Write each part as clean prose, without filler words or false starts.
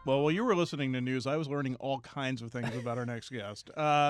Well, while you were listening to news, I was learning all kinds of things about our next guest.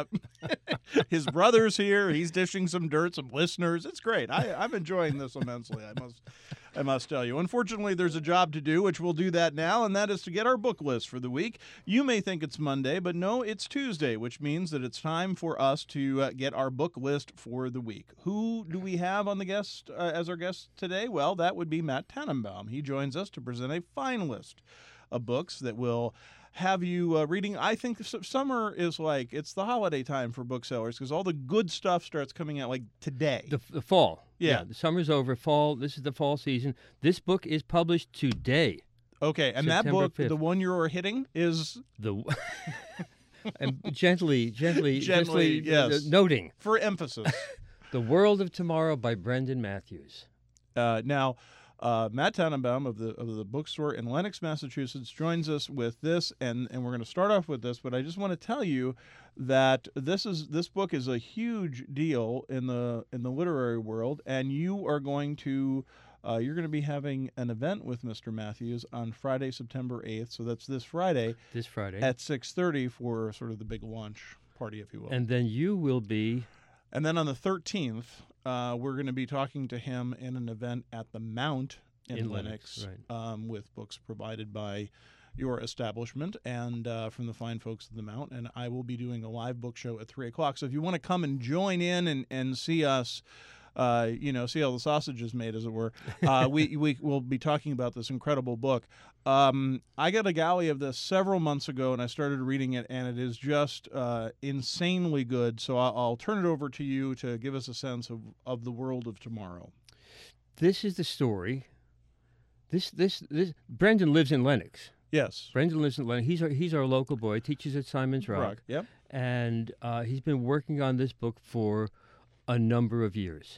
His brother's here. He's dishing some dirt, some listeners. It's great. I'm enjoying this immensely, I must tell you. Unfortunately, there's a job to do, which we'll do that now, and that is to get our book list for the week. You may think it's Monday, but no, it's Tuesday, which means that it's time for us to get our book list for the week. Who do we have on the guest as our guest today? Well, that would be Matt Tannenbaum. He joins us to present a fine list of books that will have you reading. I think summer is like, it's the holiday time for booksellers because all the good stuff starts coming out like today. The fall. Yeah. The summer's over. Fall. This is the fall season. This book is published today. Okay, and September that book, 5th. the one you're hitting, is The and gently, yes. noting for emphasis. The World of Tomorrow by Brendan Matthews. Now, Matt Tannenbaum of the bookstore in Lenox, Massachusetts, joins us with this, and we're going to start off with this. But I just want to tell you that this book is a huge deal in the literary world, and you are going to you're going to be having an event with Mr. Matthews on Friday, September 8th. So that's this Friday. This Friday at 6:30 for sort of the big launch party, if you will. And then you will be. And then on the 13th, we're going to be talking to him in an event at the Mount in Lenox, right. With books provided by your establishment and from the fine folks at the Mount. And I will be doing a live book show at 3 o'clock. So if you want to come and join in and see us, see how the sausage is made, as it were, we will be talking about this incredible book. I got a galley of this several months ago, and I started reading it, and it is just insanely good. So I'll turn it over to you to give us a sense of the world of tomorrow. This is the story. This Brendan lives in Lenox. Yes. Brendan lives in Lenox. He's our local boy. Teaches at Simon's Rock. Yep. And he's been working on this book for a number of years.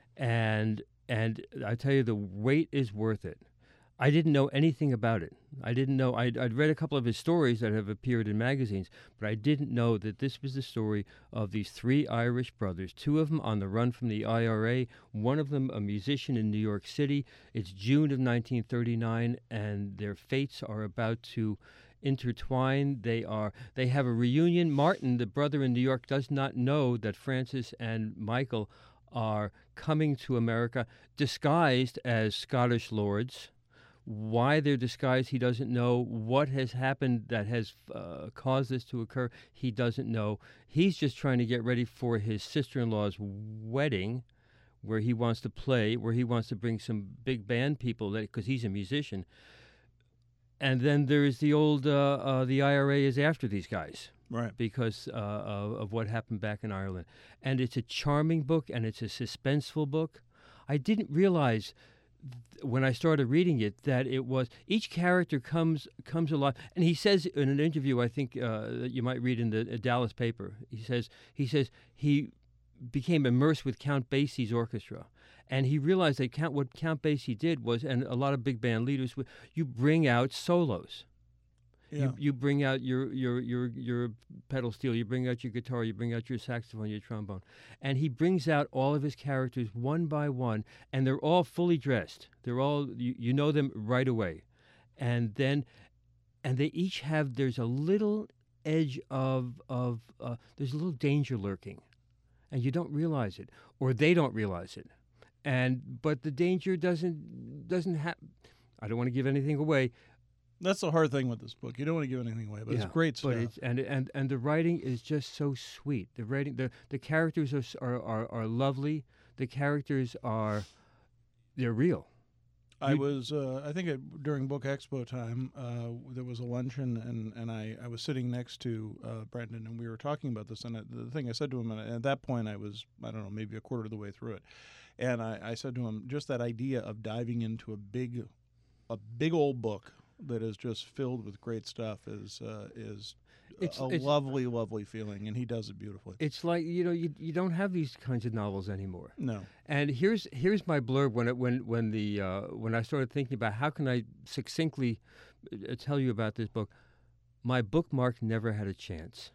And I tell you, the wait is worth it. I didn't know anything about it. I didn't know. I'd read a couple of his stories that have appeared in magazines, but I didn't know that this was the story of these three Irish brothers, two of them on the run from the IRA, one of them a musician in New York City. It's June of 1939, and their fates are about to intertwine. They have a reunion. Martin, the brother in New York, does not know that Francis and Michael are coming to America disguised as Scottish lords. Why they're disguised, he doesn't know. What has happened that has caused this to occur, he doesn't know. He's just trying to get ready for his sister-in-law's wedding, where he wants to play, where he wants to bring some big band people, because he's a musician. And then there is the old, the IRA is after these guys. Right. Because of what happened back in Ireland. And it's a charming book, and it's a suspenseful book. I didn't realize when I started reading it that it was, each character comes alive. And he says in an interview, I think that you might read in the Dallas paper, he says he became immersed with Count Basie's orchestra. And he realized that what Count Basie did was, and a lot of big band leaders, you bring out solos. Yeah. You bring out your pedal steel, you bring out your guitar, you bring out your saxophone, your trombone. And he brings out all of his characters one by one, and they're all fully dressed. They're all, you know them right away. And they each have, there's a little edge of there's a little danger lurking. And you don't realize it, or they don't realize it. But the danger doesn't happen. I don't want to give anything away. That's the hard thing with this book. You don't want to give anything away, but it's great stuff. But and the writing is just so sweet. The writing, the characters are lovely. The characters they're real. I was I think during Book Expo time there was a luncheon and I was sitting next to Brendan, and we were talking about this, and the thing I said to him, and at that point I was, I don't know, maybe a quarter of the way through it, and I said to him, just that idea of diving into a big old book that is just filled with great stuff is a lovely, lovely feeling, and he does it beautifully. It's like, you don't have these kinds of novels anymore. No. And here's my blurb when I started thinking about how can I succinctly tell you about this book. My bookmark never had a chance.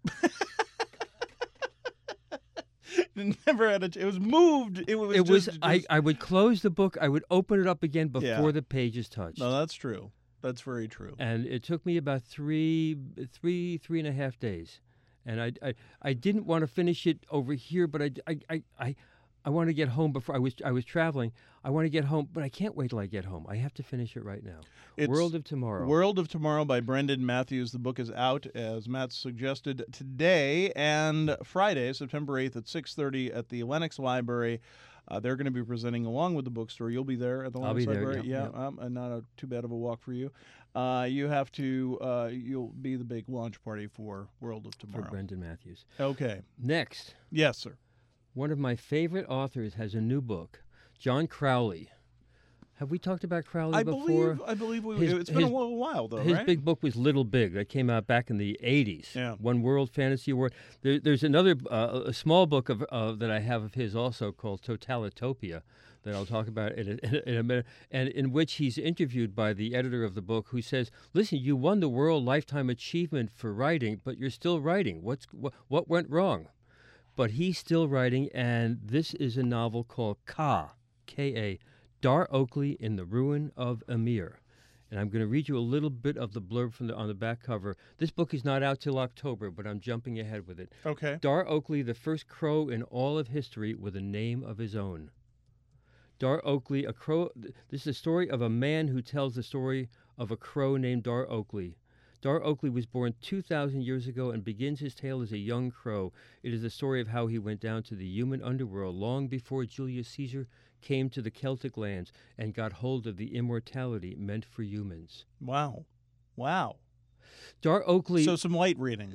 Never had it was moved. I would close the book. I would open it up again before the pages touched. No, that's true. That's very true. And it took me about three and a half days, and I didn't want to finish it over here, but I want to get home before I was traveling. I want to get home, but I can't wait till I get home. I have to finish it right now. It's World of Tomorrow. World of Tomorrow by Brendan Matthews. The book is out, as Matt suggested, today and Friday, September 8th at 6:30 at the Lenox Library. They're going to be presenting along with the bookstore. You'll be there at the Lenox Library. Yeah. And not too bad of a walk for you. You have to. You'll be the big launch party for World of Tomorrow. For Brendan Matthews. Okay. Next. Yes, sir. One of my favorite authors has a new book, John Crowley. Have we talked about Crowley before? I believe it's been a little while, though, his right? big book was Little Big. That came out back in the 80s. Yeah. One World Fantasy Award. There's another, a small book that I have of his also called Totalitopia that I'll talk about in a minute, and in which he's interviewed by the editor of the book who says, listen, you won the World Lifetime Achievement for writing, but you're still writing. What went wrong? But he's still writing, and this is a novel called Ka, K-A, Dar Oakley in the Ruin of Emir. And I'm going to read you a little bit of the blurb on the back cover. This book is not out till October, but I'm jumping ahead with it. Okay. Dar Oakley, the first crow in all of history with a name of his own. Dar Oakley, a crow. This is a story of a man who tells the story of a crow named Dar Oakley. Dar Oakley was born 2,000 years ago and begins his tale as a young crow. It is the story of how he went down to the human underworld long before Julius Caesar came to the Celtic lands and got hold of the immortality meant for humans. Wow. Dar Oakley... So some light reading.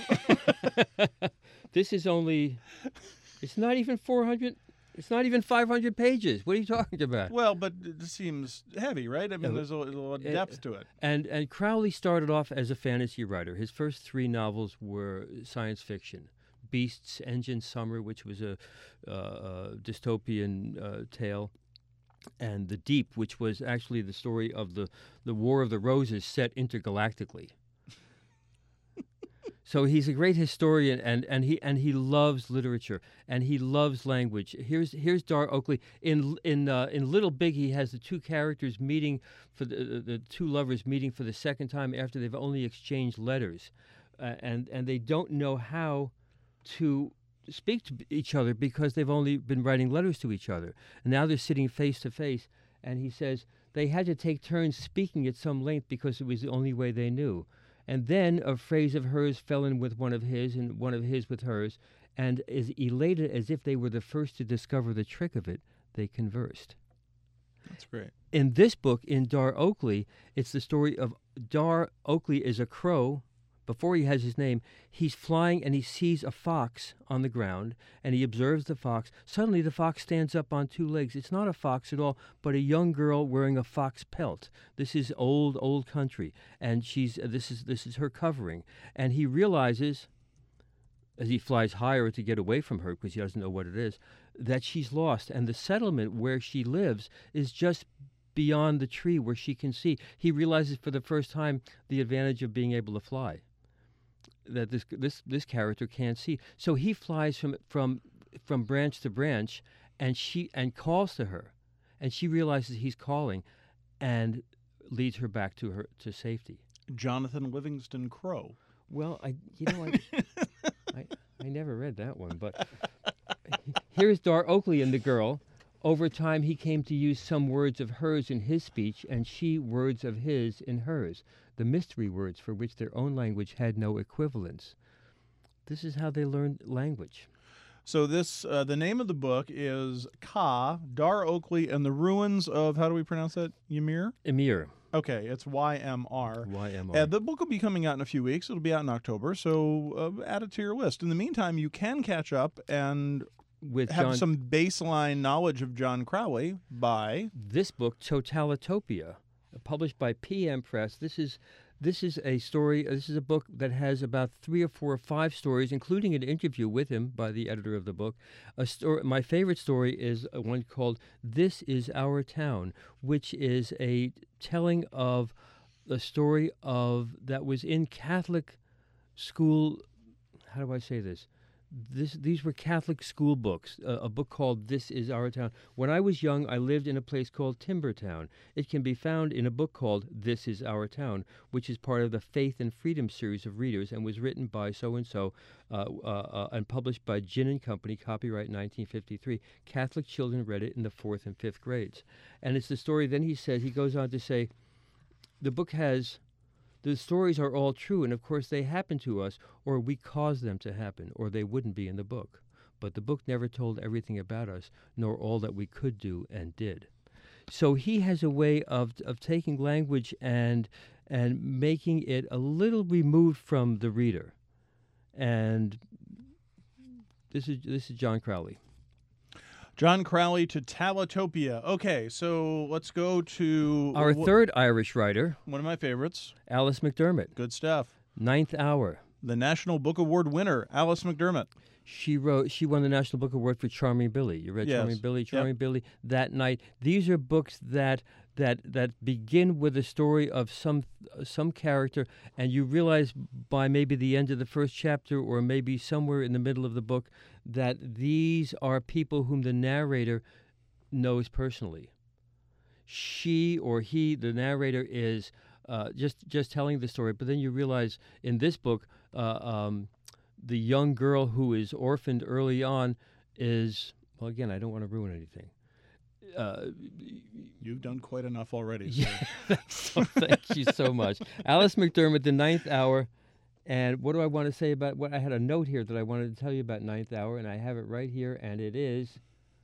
This is only... It's not even 400... It's not even 500 pages. What are you talking about? Well, but it seems heavy, right? I mean, there's a lot of depth to it. And Crowley started off as a fantasy writer. His first 3 novels were science fiction. Beasts, Engine Summer, which was a dystopian tale, and The Deep, which was actually the story of the War of the Roses set intergalactically. So he's a great historian, and he loves literature, and he loves language. Here's Dar Oakley in Little Big. He has the 2 characters meeting for the 2 lovers meeting for the second time after they've only exchanged letters, and they don't know how to speak to each other because they've only been writing letters to each other, and now they're sitting face to face. And he says they had to take turns speaking at some length because it was the only way they knew. And then a phrase of hers fell in with one of his, and one of his with hers, and as elated as if they were the first to discover the trick of it, they conversed. That's great. In this book, in Dar Oakley, it's the story of Dar Oakley is a crow. Before he has his name, he's flying and he sees a fox on the ground, and he observes the fox. Suddenly the fox stands up on 2 legs. It's not a fox at all, but a young girl wearing a fox pelt. This is old country, and this is her covering. And he realizes, as he flies higher to get away from her because he doesn't know what it is, that she's lost, and the settlement where she lives is just beyond the tree where she can see. He realizes for the first time the advantage of being able to fly, that this character can't see. So he flies from branch to branch, and calls to her, and she realizes he's calling, and leads her back to safety. Jonathan Livingston Crow. Well, I never read that one, but here's Dar Oakley and the girl. Over time, he came to use some words of hers in his speech, and she words of his in hers, the mystery words for which their own language had no equivalence. This is how they learned language. So this, the name of the book is Ka, Dar Oakley and the Ruins of, how do we pronounce that, Ymir? Emir. Okay, it's Y-M-R. Y-M-R. And the book will be coming out in a few weeks. It'll be out in October, so add it to your list. In the meantime, you can catch up and have some baseline knowledge of John Crowley by this book, Totalitopia, published by PM Press. This is a story. This is a book that has about 3 or 4 or 5 stories, including an interview with him by the editor of the book. My favorite story is one called "This Is Our Town," which is a telling of the story that was in Catholic school. How do I say this? these were Catholic school books. A book called "This Is Our Town." When I was young, I lived in a place called Timbertown. It can be found in a book called "This Is Our Town," which is part of the Faith and Freedom series of readers and was written by so and so and published by Ginn and Company, copyright 1953. Catholic children read it in the 4th and 5th grades, and it's the story. Then he goes on to say, the book has. The stories are all true, and of course they happen to us, or we cause them to happen, or they wouldn't be in the book. But the book never told everything about us, nor all that we could do and did. So he has a way of taking language and making it a little removed from the reader. And this is John Crowley. John Crowley to Talatopia. Okay, so let's go to Our third Irish writer, one of my favorites. Alice McDermott. Good stuff. Ninth Hour. The National Book Award winner, Alice McDermott. She won the National Book Award for Charming Billy. You read Yes. Charming Billy, Yep. Charming Billy, That Night. These are books that begin with a story of some character, and you realize by maybe the end of the first chapter or maybe somewhere in the middle of the book that these are people whom the narrator knows personally. She or he, the narrator, is just telling the story, but then you realize in this book, the young girl who is orphaned early on is, well, again, I don't want to ruin anything. You've done quite enough already. Yeah, thank you so much. Alice McDermott, The Ninth Hour. And what do I want to say about what I had a note here that I wanted to tell you about Ninth Hour, and I have it right here, and it is,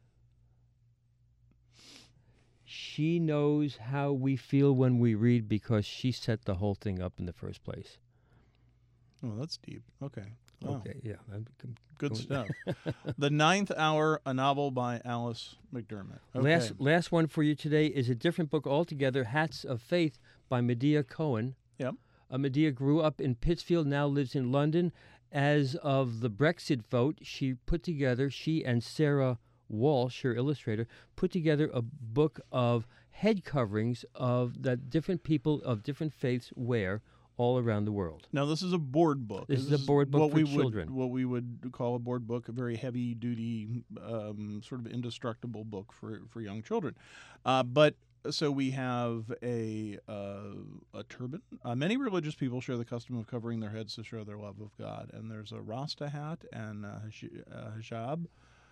she knows how we feel when we read because she set the whole thing up in the first place. Oh, that's deep. Okay. Wow. Okay, yeah. Good stuff. The Ninth Hour, a novel by Alice McDermott. Okay. Last one for you today is a different book altogether, Hats of Faith by Medea Cohen. Yep. Medea grew up in Pittsfield, now lives in London. As of the Brexit vote, she and Sarah Walsh, her illustrator, put together a book of head coverings that different people of different faiths wear all around the world. Now, this is a board book. This is a board book for children. What we would call a board book, a very heavy-duty, sort of indestructible book for young children. So we have a turban. Many religious people share the custom of covering their heads to show their love of God. And there's a Rasta hat and a hijab.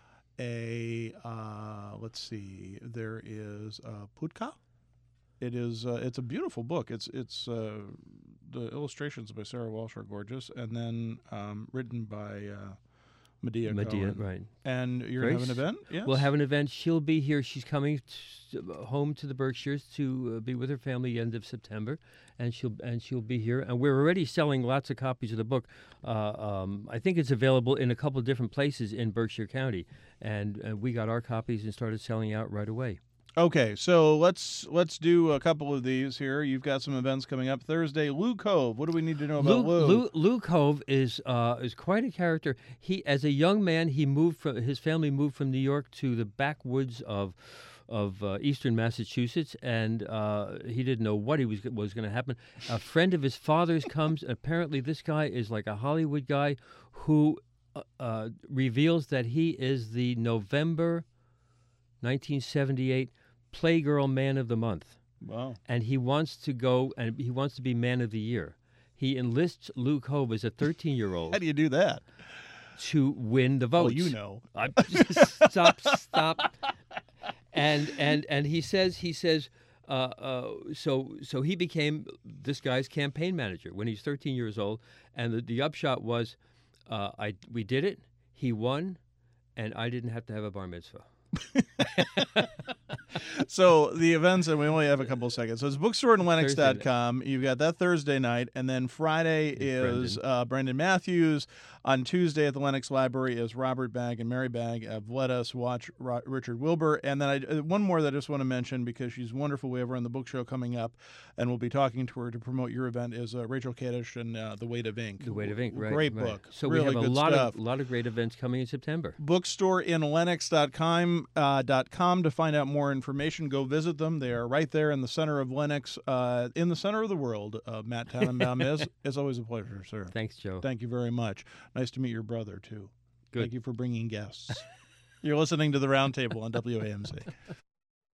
Let's see, there is a putka. It's a beautiful book. It's the illustrations by Sarah Walsh are gorgeous, and then written by Medea Cohen. Right. And you're going to have an event? Yes? We'll have an event. She'll be here. She's coming home to the Berkshires to be with her family end of September, and she'll be here. And we're already selling lots of copies of the book. I think it's available in a couple of different places in Berkshire County, and we got our copies and started selling out right away. Okay, so let's do a couple of these here. You've got some events coming up Thursday. Lou Cove. What do we need to know about Lou? Lou Cove is quite a character. He, as a young man, his family moved from New York to the backwoods of eastern Massachusetts, and he didn't know what was going to happen. A friend of his father's comes. Apparently, this guy is like a Hollywood guy who reveals that he is the November 1978 Playgirl Man of the Month. Wow. And he wants to go, and he wants to be Man of the Year. He enlists Lou Cove as a 13-year-old. How do you do that? To win the votes. Well, you know. Stop. And he says, so he became this guy's campaign manager when he's 13 years old. And the upshot was, we did it, he won, and I didn't have to have a bar mitzvah. So the events, and we only have a couple of seconds. So it's bookstoreandlennox.com. You've got that Thursday night, and then Friday is Brendan Matthews. On Tuesday at the Lennox Library is Robert Bagg and Mary Bagg of Let Us Watch Richard Wilbur. And then one more that I just want to mention because she's wonderful. We have her on the book show coming up, and we'll be talking to her to promote your event, is Rachel Kadish and The Weight of Ink. The Weight of Ink, right. Great right. book. So really we have good a lot of great events coming in September. BookstoreInLennox.com to find out more information. Go visit them. They are right there in the center of Lennox, in the center of the world. Matt Tannenbaum is. It's always a pleasure, sir. Thanks, Joe. Thank you very much. Nice to meet your brother, too. Good. Good. Thank you for bringing guests. You're listening to The Roundtable on WAMC.